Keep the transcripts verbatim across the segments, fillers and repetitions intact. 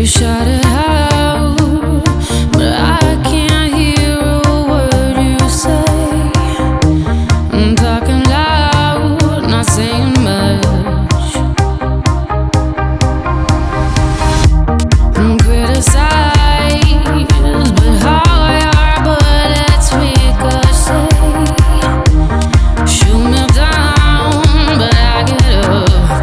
shout it out, but I can't hear a word you say. I'm talking loud, not saying much. I'm criticized, but how your bullets ricochet. Shoot me down, but I get up.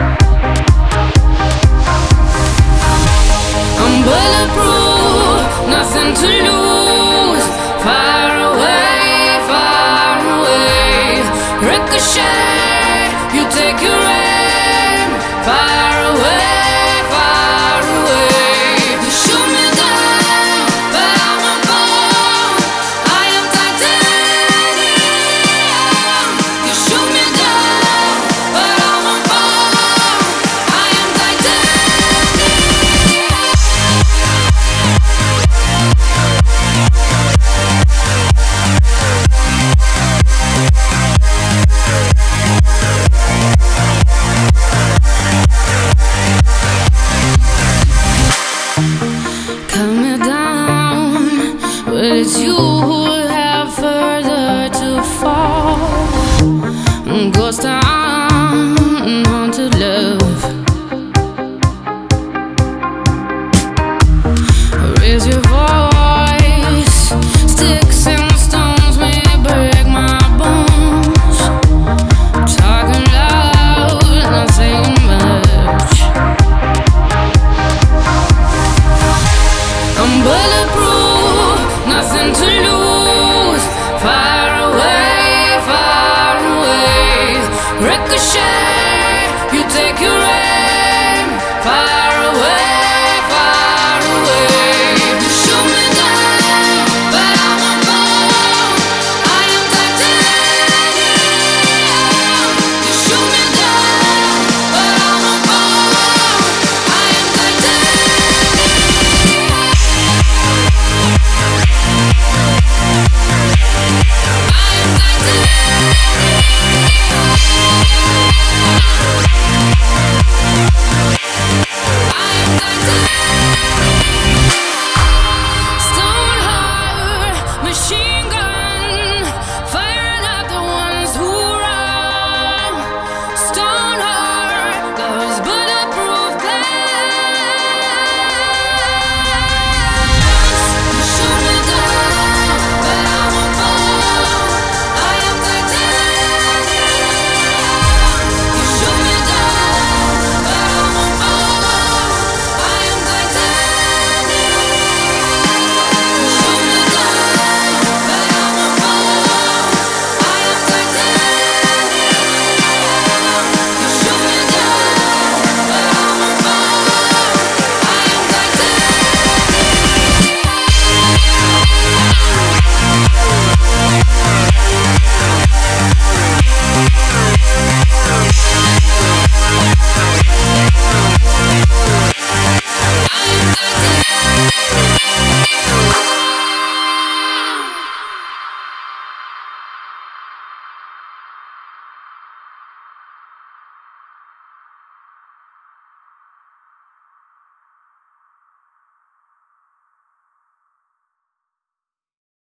I'm bulletproof, nothing to lose. Far away, far away. Ricochet, you take your aim. Far away, far away. You shoot me down, but I won't fall. I am titanium. You shoot me down, but I won't fall. I am titanium. Cut me down, but it's you who have further to fall. Ghost town, haunted love. Raise your voice.